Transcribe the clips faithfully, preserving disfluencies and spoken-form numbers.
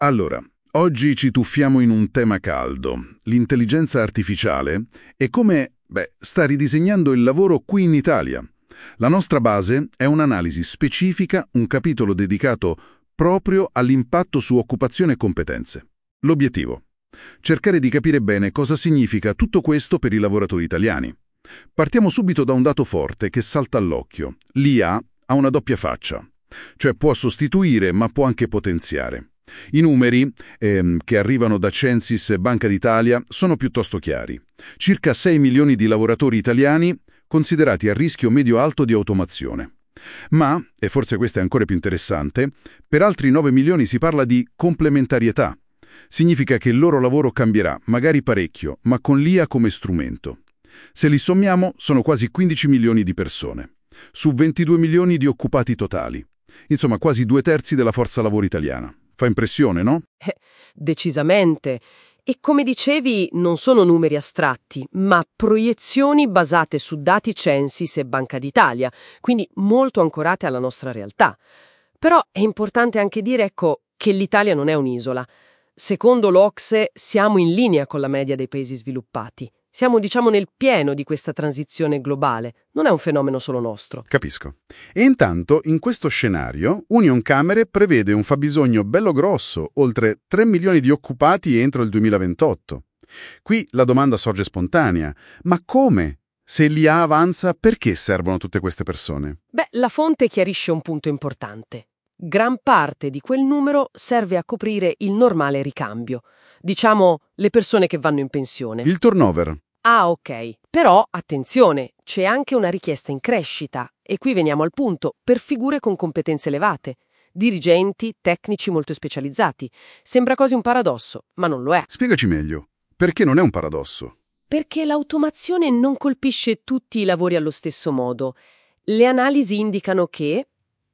Allora, oggi ci tuffiamo in un tema caldo, l'intelligenza artificiale e come, beh, sta ridisegnando il lavoro qui in Italia. La nostra base è un'analisi specifica, un capitolo dedicato proprio all'impatto su occupazione e competenze. L'obiettivo? Cercare di capire bene cosa significa tutto questo per i lavoratori italiani. Partiamo subito da un dato forte che salta all'occhio. L'I A ha una doppia faccia, cioè può sostituire ma può anche potenziare. I numeri, ehm, che arrivano da Censis e Banca d'Italia, sono piuttosto chiari. Circa sei milioni di lavoratori italiani considerati a rischio medio-alto di automazione. Ma, e forse questo è ancora più interessante, per altri nove milioni si parla di complementarietà. Significa che il loro lavoro cambierà, magari parecchio, ma con l'I A come strumento. Se li sommiamo, sono quasi quindici milioni di persone, su ventidue milioni di occupati totali. Insomma, quasi due terzi della forza lavoro italiana. Fa impressione, no? Eh, decisamente. E come dicevi, non sono numeri astratti, ma proiezioni basate su dati Censis e Banca d'Italia, quindi molto ancorate alla nostra realtà. Però è importante anche dire, ecco, che l'Italia non è un'isola. Secondo l'O C S E siamo in linea con la media dei paesi sviluppati. Siamo, diciamo, nel pieno di questa transizione globale. Non è un fenomeno solo nostro. Capisco. E intanto, in questo scenario, Unioncamere prevede un fabbisogno bello grosso, oltre tre milioni di occupati entro il duemilaventotto. Qui la domanda sorge spontanea. Ma come? Se l'I A avanza, perché servono tutte queste persone? Beh, la fonte chiarisce un punto importante. Gran parte di quel numero serve a coprire il normale ricambio. Diciamo, le persone che vanno in pensione. Il turnover. Ah, ok. Però, attenzione, c'è anche una richiesta in crescita. E qui veniamo al punto, per figure con competenze elevate. Dirigenti, tecnici molto specializzati. Sembra quasi un paradosso, ma non lo è. Spiegaci meglio. Perché non è un paradosso? Perché l'automazione non colpisce tutti i lavori allo stesso modo. Le analisi indicano che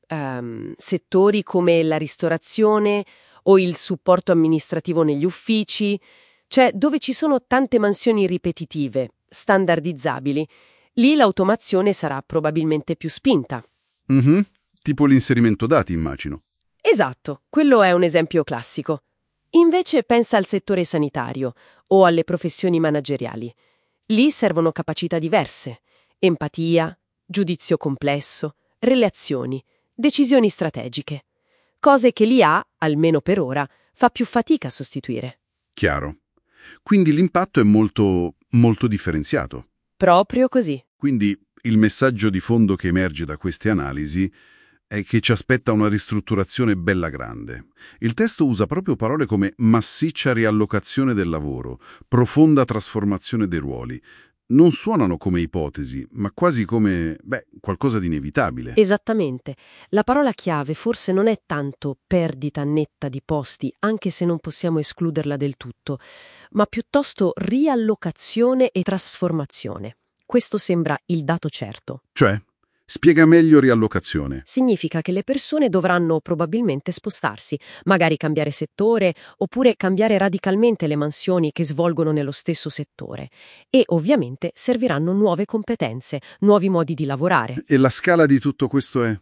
um, settori come la ristorazione o il supporto amministrativo negli uffici, cioè dove ci sono tante mansioni ripetitive, standardizzabili, lì l'automazione sarà probabilmente più spinta. Mm-hmm. Tipo l'inserimento dati, immagino. Esatto, quello è un esempio classico. Invece pensa al settore sanitario o alle professioni manageriali. Lì servono capacità diverse: empatia, giudizio complesso, relazioni, decisioni strategiche. Cose che l'I A, almeno per ora, fa più fatica a sostituire. Chiaro. Quindi l'impatto è molto, molto differenziato. Proprio così. Quindi il messaggio di fondo che emerge da queste analisi è che ci aspetta una ristrutturazione bella grande. Il testo usa proprio parole come massiccia riallocazione del lavoro, profonda trasformazione dei ruoli. Non suonano come ipotesi, ma quasi come, beh, qualcosa di inevitabile. Esattamente. La parola chiave forse non è tanto perdita netta di posti, anche se non possiamo escluderla del tutto, ma piuttosto riallocazione e trasformazione. Questo sembra il dato certo. Cioè? Spiega meglio riallocazione. Significa che le persone dovranno probabilmente spostarsi, magari cambiare settore, oppure cambiare radicalmente le mansioni che svolgono nello stesso settore. E ovviamente serviranno nuove competenze, nuovi modi di lavorare. E la scala di tutto questo è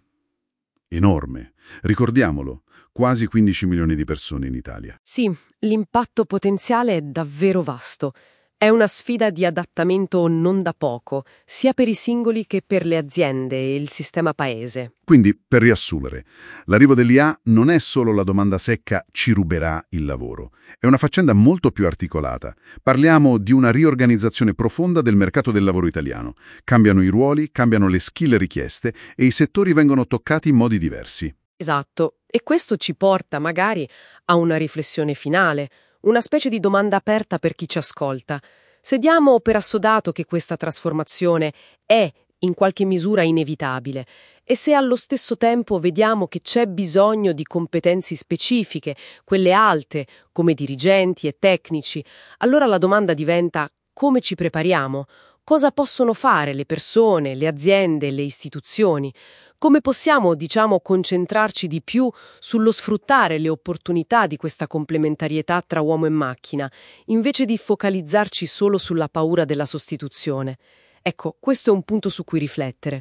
enorme. Ricordiamolo, quasi quindici milioni di persone in Italia. Sì, l'impatto potenziale è davvero vasto. È una sfida di adattamento non da poco, sia per i singoli che per le aziende e il sistema paese. Quindi, per riassumere, l'arrivo dell'I A non è solo la domanda secca «ci ruberà il lavoro». È una faccenda molto più articolata. Parliamo di una riorganizzazione profonda del mercato del lavoro italiano. Cambiano i ruoli, cambiano le skill richieste e i settori vengono toccati in modi diversi. Esatto, e questo ci porta magari a una riflessione finale, una specie di domanda aperta per chi ci ascolta. Se diamo per assodato che questa trasformazione è in qualche misura inevitabile e se allo stesso tempo vediamo che c'è bisogno di competenze specifiche, quelle alte, come dirigenti e tecnici, allora la domanda diventa: come ci prepariamo? Cosa possono fare le persone, le aziende, le istituzioni? Come possiamo, diciamo, concentrarci di più sullo sfruttare le opportunità di questa complementarietà tra uomo e macchina, invece di focalizzarci solo sulla paura della sostituzione? Ecco, questo è un punto su cui riflettere.